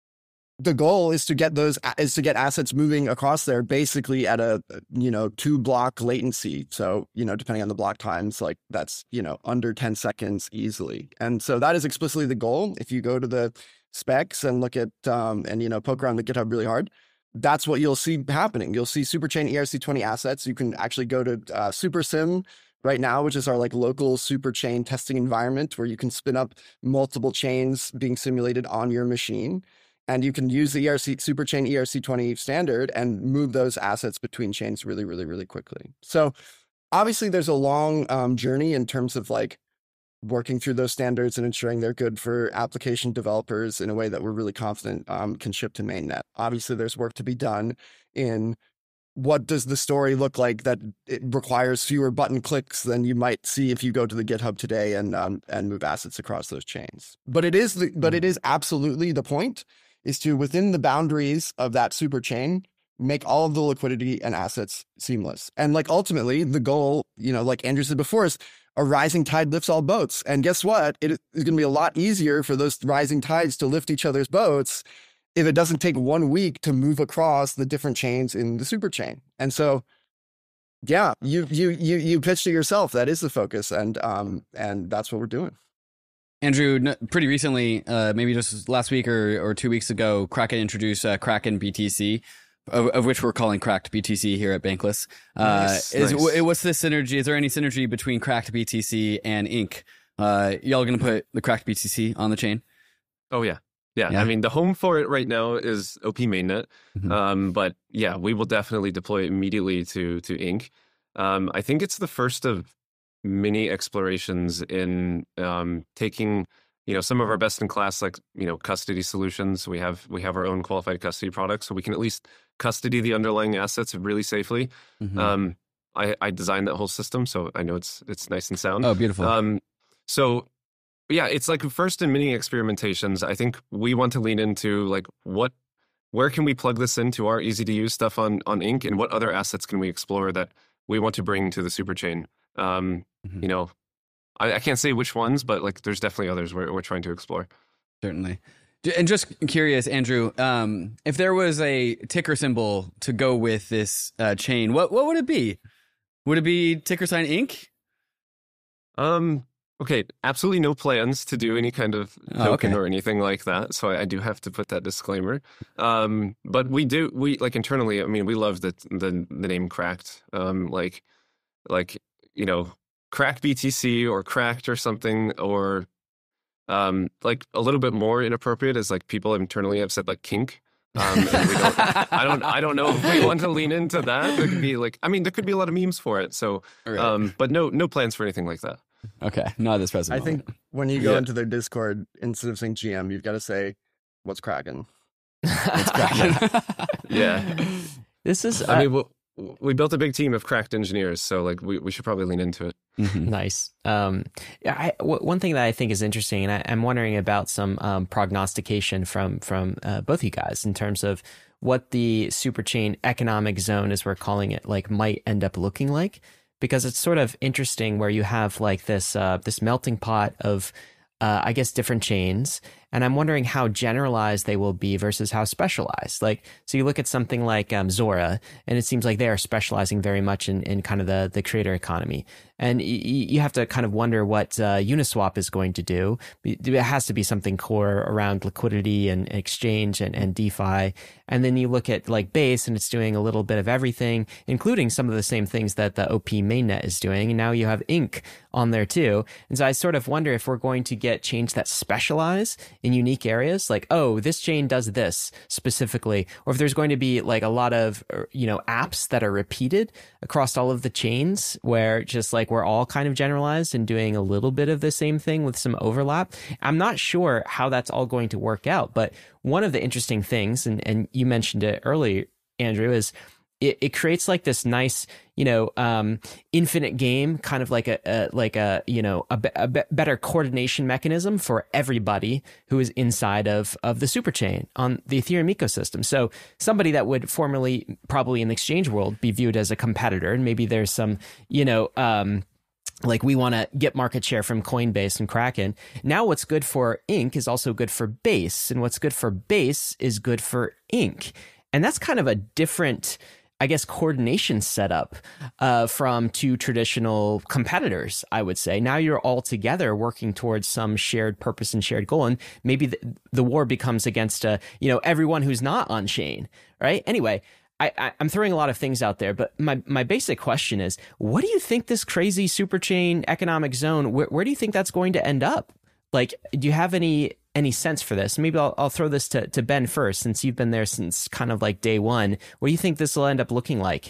the goal is to get those is to get assets moving across there basically at a, you know, two block latency. So, you know, depending on the block times, like that's, you know, under ten seconds easily. And so that is explicitly the goal. If you go to the specs and look at, um, and, you know, poke around the GitHub really hard, that's what you'll see happening. You'll see Superchain E R C twenty assets. You can actually go to uh, SuperSim right now, which is our like local Superchain testing environment where you can spin up multiple chains being simulated on your machine. And you can use the E R C Superchain E R C twenty standard and move those assets between chains really, really, really quickly. So obviously there's a long um, journey in terms of like working through those standards and ensuring they're good for application developers in a way that we're really confident um, can ship to mainnet. Obviously there's work to be done in what does the story look like that it requires fewer button clicks than you might see if you go to the GitHub today and um, and move assets across those chains. But it is the, but it is absolutely the point is to, within the boundaries of that super chain, make all of the liquidity and assets seamless. And like ultimately the goal, you know, like Andrew said before, is a rising tide lifts all boats. And guess what? It is going to be a lot easier for those rising tides to lift each other's boats if it doesn't take one week to move across the different chains in the super chain. And so, yeah, you you you you pitched it yourself. That is the focus, and um and that's what we're doing. Andrew, pretty recently, uh, maybe just last week or, or two weeks ago, Kraken introduced uh, Kraken B T C, of, of which we're calling Cracked B T C here at Bankless. Uh, nice, is, nice. w- what's the synergy? Is there any synergy between Cracked B T C and Inc? Uh, y'all going to put the Cracked B T C on the chain? Oh, yeah. yeah. Yeah. I mean, the home for it right now is O P Mainnet. Mm-hmm. Um, but yeah, we will definitely deploy it immediately to, to Inc. Um, I think it's the first of many explorations in um, taking, you know, some of our best in class, like, you know, custody solutions. We have we have our own qualified custody product, so we can at least custody the underlying assets really safely. Mm-hmm. Um, I, I designed that whole system, so I know it's it's nice and sound. Oh, beautiful. Um, so yeah, it's like first in many experimentations. I think we want to lean into like what, where can we plug this into our easy to use stuff on on Inc, and what other assets can we explore that we want to bring to the superchain. Um, mm-hmm. You know, I, I can't say which ones, but like there's definitely others we're, we're trying to explore. Certainly. And just curious, Andrew, um, if there was a ticker symbol to go with this uh, chain, what what would it be? Would it be ticker sign Inc? Um, okay, absolutely no plans to do any kind of Oh, token okay. or anything like that. So I, I do have to put that disclaimer. Um, but we do, we like internally, I mean, we love the, the, the name Cracked. Um, like, like, you know, Cracked B T C or Cracked or something, or um, like a little bit more inappropriate is like people internally have said like kink. Um, and we don't, I don't, I don't know if we want to lean into that. There could be like, I mean, there could be a lot of memes for it. So, Right. um, but no, no plans for anything like that. Okay, not at this present I moment. think when you go Yeah. into their Discord, instead of saying G M, you've got to say, "What's cracking?" It's cracking. Yeah. This is I uh, mean, we, we built a big team of cracked engineers, so like we, we should probably lean into it. Mhm. nice. Um, yeah, I, w- one thing that I think is interesting, and I, I'm wondering about some um, prognostication from from uh, both you guys in terms of what the superchain economic zone, as we're calling it, like might end up looking like, because it's sort of interesting where you have like this uh, this melting pot of uh, I guess different chains, and I'm wondering how generalized they will be versus how specialized. Like, so you look at something like um, Zora, and it seems like they are specializing very much in, in kind of the, the creator economy. And y- you have to kind of wonder what uh, Uniswap is going to do. It has to be something core around liquidity and exchange and, and DeFi. And then you look at like Base, and it's doing a little bit of everything, including some of the same things that the O P mainnet is doing. And now you have Ink on there too. And so I sort of wonder if we're going to get chains that specialize in unique areas, like, oh, this chain does this specifically, or if there's going to be like a lot of, you know, apps that are repeated across all of the chains where just like we're all kind of generalized and doing a little bit of the same thing with some overlap. I'm not sure how that's all going to work out, but one of the interesting things, and, and you mentioned it earlier, Andrew, is It, it creates like this nice, you know, um, infinite game, kind of like a, a like a, you know, a, be- a be- better coordination mechanism for everybody who is inside of of the superchain on the Ethereum ecosystem. So somebody that would formerly probably in the exchange world be viewed as a competitor, and maybe there's some, you know, um, like we want to get market share from Coinbase and Kraken. Now what's good for Ink is also good for Base, and what's good for Base is good for Ink. And that's kind of a different, I guess, coordination setup uh, from two traditional competitors, I would say. Now you're all together working towards some shared purpose and shared goal. And maybe the, the war becomes against, uh, you know, everyone who's not on chain, right? Anyway, I, I, I'm throwing a lot of things out there, but my, my basic question is, what do you think this crazy superchain economic zone, where, where do you think that's going to end up? Like, do you have any any sense for this? Maybe I'll, I'll throw this to, to Ben first, since you've been there since kind of like day one. What do you think this will end up looking like?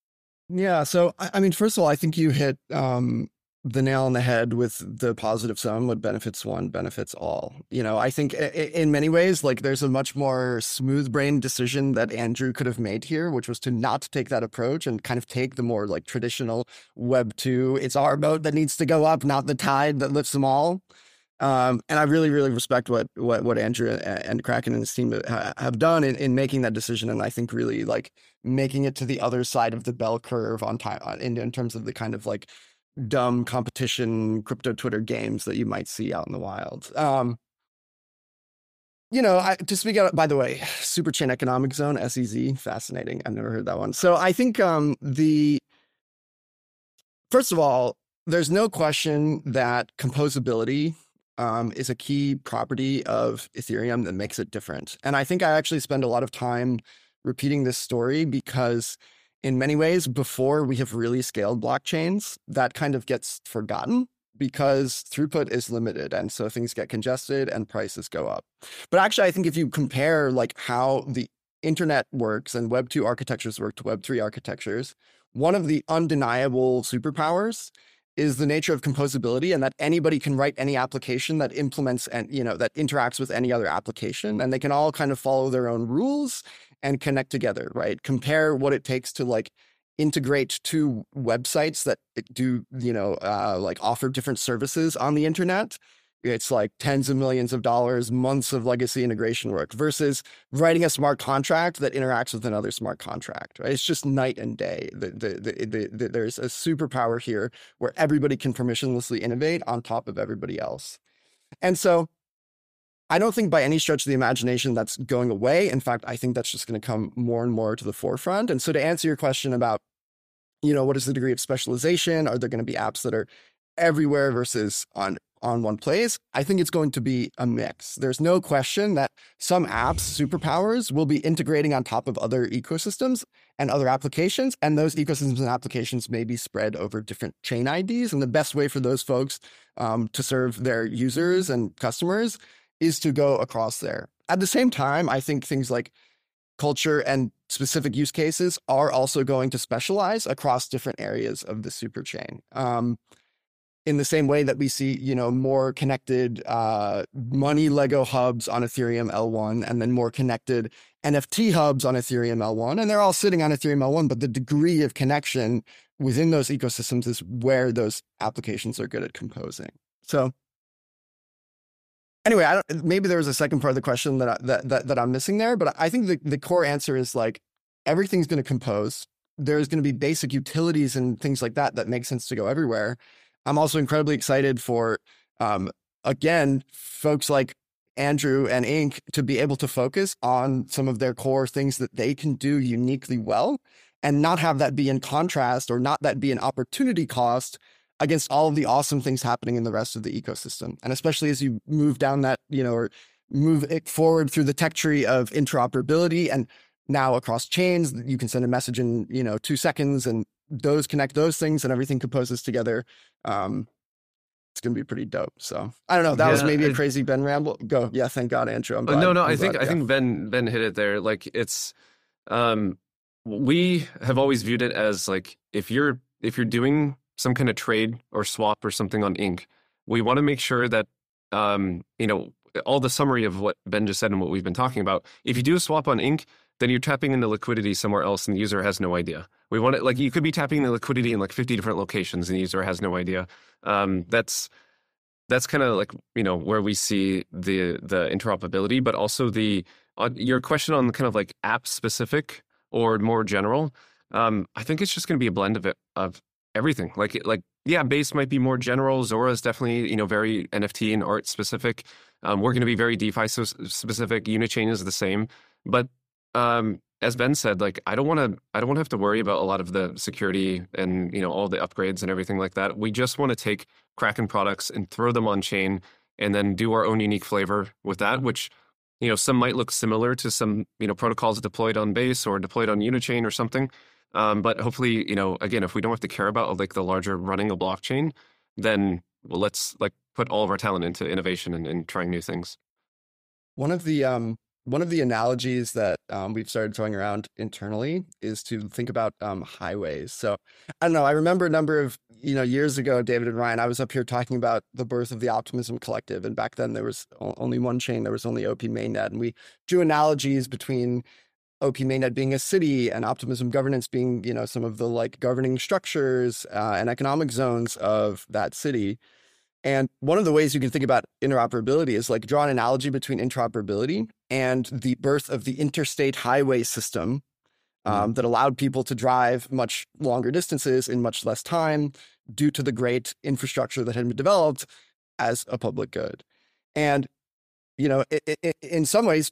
Yeah. So, I I mean, first of all, I think you hit um, the nail on the head with the positive sum. What benefits one benefits all. You know, I think i- i- in many ways, like there's a much more smooth brain decision that Andrew could have made here, which was to not take that approach and kind of take the more like traditional Web two. It's our boat that needs to go up, not the tide that lifts them all. Um, and I really, really respect what what what Andrew and Kraken and his team ha- have done in, in making that decision, and I think really like making it to the other side of the bell curve on time in, in terms of the kind of like dumb competition crypto Twitter games that you might see out in the wild. Um, you know, I, to speak out, by the way, Superchain Economic Zone, S E Z, fascinating. I've never heard that one. So I think um, the first of all, there's no question that composability um, is a key property of Ethereum that makes it different. And I think I actually spend a lot of time repeating this story because in many ways, before we have really scaled blockchains, that kind of gets forgotten because throughput is limited. And so things get congested and prices go up. But actually, I think if you compare like how the internet works and Web two architectures work to Web three architectures, one of the undeniable superpowers is the nature of composability, and that anybody can write any application that implements and, you know, that interacts with any other application, and they can all kind of follow their own rules and connect together, right? Compare what it takes to like integrate two websites that do, you know, uh, like offer different services on the internet. It's like tens of millions of dollars, months of legacy integration work versus writing a smart contract that interacts with another smart contract. Right? It's just night and day. The, the, the, the, the, there's a superpower here where everybody can permissionlessly innovate on top of everybody else. And so I don't think by any stretch of the imagination that's going away. In fact, I think that's just going to come more and more to the forefront. And so to answer your question about, you know, what is the degree of specialization? Are there going to be apps that are everywhere versus on on one place? I think it's going to be a mix. There's no question that some apps, superpowers, will be integrating on top of other ecosystems and other applications, and those ecosystems and applications may be spread over different chain I Ds. And the best way for those folks um, to serve their users and customers is to go across there. At the same time, I think things like culture and specific use cases are also going to specialize across different areas of the superchain. Um, in the same way that we see, you know, more connected uh, money Lego hubs on Ethereum L one, and then more connected N F T hubs on Ethereum L one, and they're all sitting on Ethereum L one, but the degree of connection within those ecosystems is where those applications are good at composing. So anyway, I don't, maybe there was a second part of the question that, I, that, that, that I'm missing there, but I think the, the core answer is like, everything's going to compose. There's going to be basic utilities and things like that that make sense to go everywhere. I'm also incredibly excited for, um, again, folks like Andrew and Ink to be able to focus on some of their core things that they can do uniquely well, and not have that be in contrast, or not that be an opportunity cost against all of the awesome things happening in the rest of the ecosystem. And especially as you move down that, you know, or move it forward through the tech tree of interoperability, and now across chains, you can send a message in, you know, two seconds, and those connect those things, and everything composes together. Um, it's going to be pretty dope. So I don't know. That yeah, was maybe a crazy Ben ramble. Go. Yeah. Thank God, Andrew. I'm glad, no, no, I'm I glad, think, yeah. I think Ben, Ben hit it there. Like it's, um, we have always viewed it as like, if you're, if you're doing some kind of trade or swap or something on Ink, we want to make sure that, um, you know, all the summary of what Ben just said and what we've been talking about, if you do a swap on Ink, then you're tapping into liquidity somewhere else and the user has no idea. We want it, like, you could be tapping the liquidity in like fifty different locations and the user has no idea. Um, that's that's kind of like, you know, where we see the the interoperability, but also the, uh, your question on kind of like app specific or more general. Um, I think it's just going to be a blend of it, of everything. Like, like, yeah, Base might be more general. Zora is definitely, you know, very N F T and art specific. Um, we're going to be very DeFi so specific. Unichain is the same, but Um, as Ben said, like, I don't want to, I don't want to have to worry about a lot of the security and, you know, all the upgrades and everything like that. We just want to take Kraken products and throw them on chain and then do our own unique flavor with that, which, you know, some might look similar to some, you know, protocols deployed on Base or deployed on Unichain or something. Um, but hopefully, you know, again, if we don't have to care about like the larger running a blockchain, then well, let's like put all of our talent into innovation and, and trying new things. One of the, um, One of the analogies that um, we've started throwing around internally is to think about um, highways. So I don't know, I remember a number of, you know, years ago, David and Ryan, I was up here talking about the birth of the Optimism Collective. And back then there was only one chain, there was only O P Mainnet. And we drew analogies between O P Mainnet being a city and Optimism Governance being, you know, some of the like governing structures uh, and economic zones of that city. And one of the ways you can think about interoperability is like draw an analogy between interoperability and the birth of the interstate highway system um, mm-hmm. that allowed people to drive much longer distances in much less time due to the great infrastructure that had been developed as a public good. And, you know, it, it, in some ways,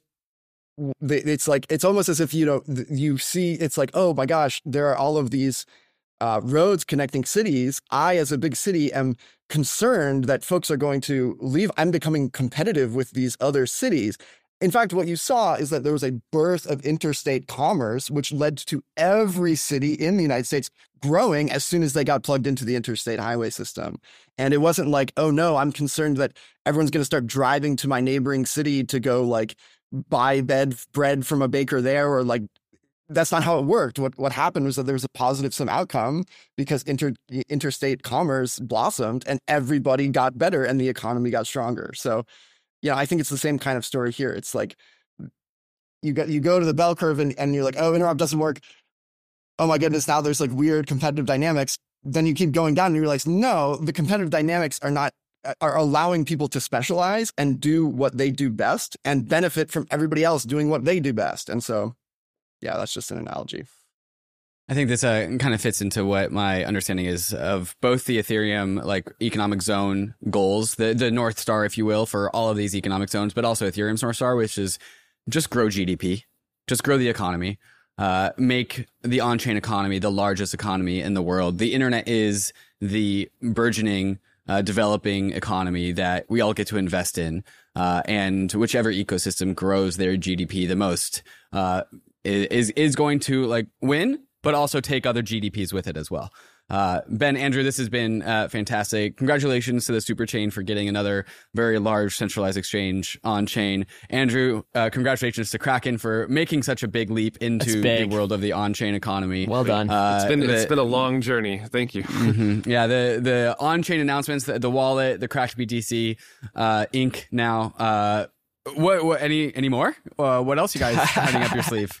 it's like, it's almost as if, you know, you see, it's like, oh my gosh, there are all of these Uh, roads connecting cities. I, as a big city, am concerned that folks are going to leave. I'm becoming competitive with these other cities. In fact, what you saw is that there was a birth of interstate commerce, which led to every city in the United States growing as soon as they got plugged into the interstate highway system. And it wasn't like, oh no, I'm concerned that everyone's going to start driving to my neighboring city to go like buy bed bread from a baker there, or like, that's not how it worked. What what happened was that there was a positive sum outcome because inter, interstate commerce blossomed and everybody got better and the economy got stronger. So, yeah, I think it's the same kind of story here. It's like you got you go to the bell curve and, and you're like, oh, interop doesn't work. Oh my goodness, now there's like weird competitive dynamics. Then you keep going down and you realize, no, the competitive dynamics are not are allowing people to specialize and do what they do best and benefit from everybody else doing what they do best. And so yeah, that's just an analogy. I think this uh, kind of fits into what my understanding is of both the Ethereum like economic zone goals, the the North Star, if you will, for all of these economic zones, but also Ethereum's North Star, which is just grow G D P, just grow the economy, uh, make the on-chain economy the largest economy in the world. The internet is the burgeoning, uh, developing economy that we all get to invest in, uh, and whichever ecosystem grows their G D P the most, uh, is is going to like win. but also take other G D Ps with it as well. Uh, Ben, Andrew, this has been uh, fantastic. Congratulations to the Superchain for getting another very large centralized exchange on chain. Andrew, uh, congratulations to Kraken for making such a big leap into big. the world of the on-chain economy. Well done. Uh, It's been the, it's been a long journey. Thank you. mm-hmm. Yeah, the the on-chain announcements, the, the wallet, the Crash B T C, uh, Ink now. Uh, what, what any any more? Uh, what else you guys having up your sleeve?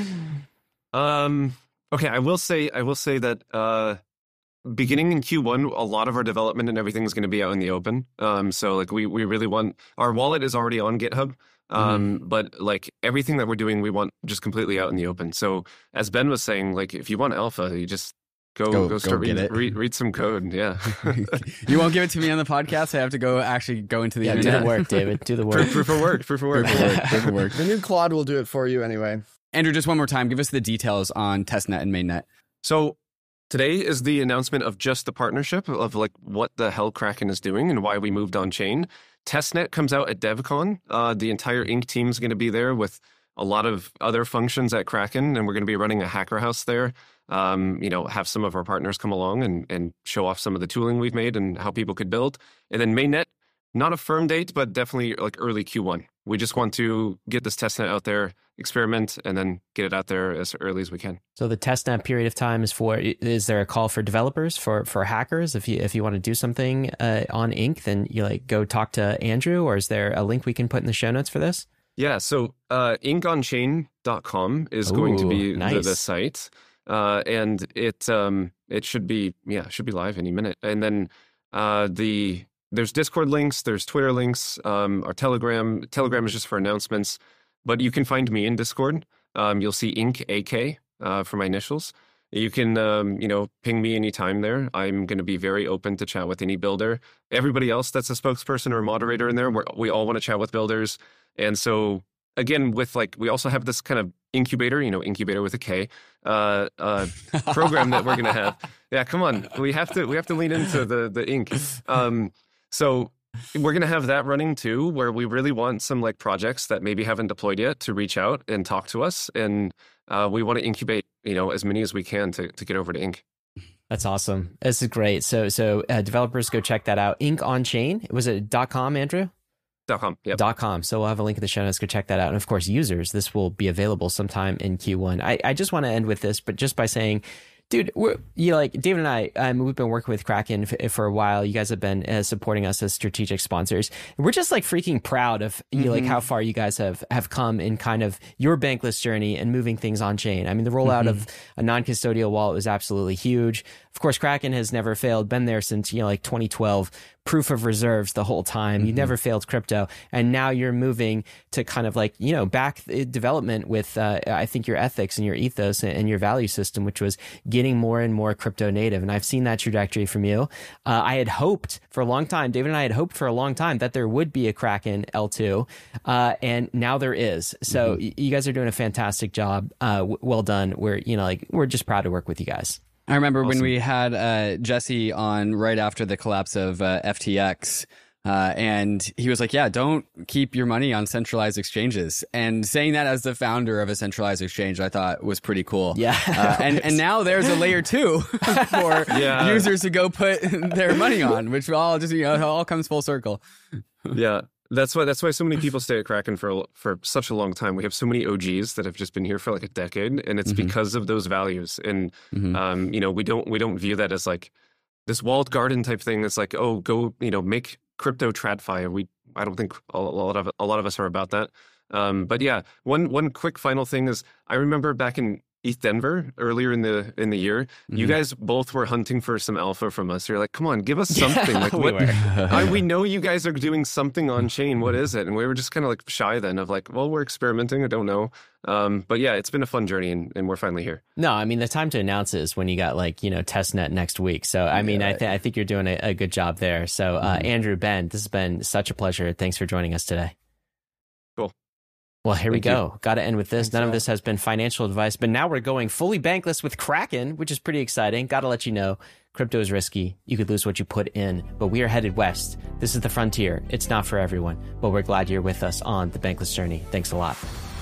Um. Okay, I will say I will say that uh, beginning in Q one, a lot of our development and everything is going to be out in the open. Um. So like we we really want our wallet is already on GitHub. Um. Mm-hmm. But like everything that we're doing, we want just completely out in the open. So as Ben was saying, like if you want alpha, you just Go, go, go start go read, read, read some code. Yeah. You won't give it to me on the podcast. I have to go actually go into the yeah, internet. do the work, David. Do the work. Proof, proof of work. Proof of work. Proof of work. Proof of work. The new Claude will do it for you anyway. Andrew, just one more time. Give us the details on testnet and mainnet. So today is the announcement of just the partnership of like what the hell Kraken is doing and why we moved on chain. Testnet comes out at DevCon. Uh, the entire Ink team is going to be there with a lot of other functions at Kraken, and we're going to be running a hacker house there. Um, you know, have some of our partners come along and, and show off some of the tooling we've made and how people could build. And then mainnet, not a firm date, but definitely like early Q one. We just want to get this testnet out there, experiment, and then get it out there as early as we can. So the testnet period of time is for, is there a call for developers, for, for hackers? If you if you want to do something uh, on Ink, then you like go talk to Andrew, or is there a link we can put in the show notes for this? Yeah, so uh, ink on chain dot com is Ooh, going to be nice. the, the site. Uh, and it um it should be yeah should be live any minute. And then uh the there's Discord links, there's Twitter links, um our Telegram. Telegram is just for announcements, but you can find me in Discord. Um, you'll see Ink A K uh, for my initials. You can um you know ping me anytime there. I'm going to be very open to chat with any builder. Everybody else that's a spokesperson or a moderator in there, we're, we all want to chat with builders. And so again, with like we also have this kind of incubator, you know, incubator with a K, uh, uh, program that we're gonna have. Yeah, come on, we have to we have to lean into the the ink. Um, so we're gonna have that running too, where we really want some like projects that maybe haven't deployed yet to reach out and talk to us, and uh, we want to incubate, you know, as many as we can to to get over to Ink. That's awesome. This is great. So so uh, developers, go check that out. Ink on chain. Was it .com, Andrew? Dot com. Yep. Dot com. So we'll have a link in the show notes. Go check that out. And of course, users, this will be available sometime in Q one. I, I just want to end with this, but just by saying, dude, we're, you like David and I, um, we've been working with Kraken f- for a while. You guys have been uh, supporting us as strategic sponsors. We're just like freaking proud of you know, mm-hmm. like how far you guys have, have come in kind of your bankless journey and moving things on chain. I mean, the rollout mm-hmm. of a non-custodial wallet was absolutely huge. Of course, Kraken has never failed, been there since, you know, like twenty twelve, proof of reserves the whole time. Mm-hmm. You never failed crypto. And now you're moving to kind of like, you know, back development with, uh, I think, your ethics and your ethos and your value system, which was getting more and more crypto native. And I've seen that trajectory from you. Uh, I had hoped for a long time, David and I had hoped for a long time that there would be a Kraken L two. Uh, and now there is. So mm-hmm. y- you guys are doing a fantastic job. Uh, w- well done. We're, you know, like, we're just proud to work with you guys. I remember Awesome. when we had uh, Jesse on right after the collapse of uh, F T X, uh, and he was like, yeah, don't keep your money on centralized exchanges. And saying that as the founder of a centralized exchange, I thought was pretty cool. Yeah. Uh, and, and now there's a layer two for yeah. users to go put their money on, which all just, you know, it all comes full circle. Yeah. That's why that's why so many people stay at Kraken for for such a long time. We have so many O Gs that have just been here for like a decade, and it's mm-hmm. because of those values. And mm-hmm. um, you know, we don't we don't view that as like this walled garden type thing. It's like, oh, go, you know, make crypto TradFi. We I don't think a lot of a lot of us are about that. Um, but yeah, one one quick final thing is I remember back in E T H Denver earlier in the in the year, mm-hmm. you guys both were hunting for some alpha from us. You're like, come on, give us something. Yeah, like we what? were. I, we know you guys are doing something on chain. What is it? And we were just kind of like shy then of like, well, we're experimenting. I don't know. Um, but yeah, it's been a fun journey, and, and we're finally here. No, I mean, the time to announce is when you got like, you know, testnet next week. So, I mean, yeah. I, th- I think you're doing a, a good job there. So, uh, mm-hmm. Andrew, Ben, this has been such a pleasure. Thanks for joining us today. Cool. Well, here Thank we go. Got to end with this. Thanks, None Al. of this has been financial advice, but now we're going fully bankless with Kraken, which is pretty exciting. Got to let you know, crypto is risky. You could lose what you put in, but we are headed west. This is the frontier. It's not for everyone, but we're glad you're with us on the bankless journey. Thanks a lot.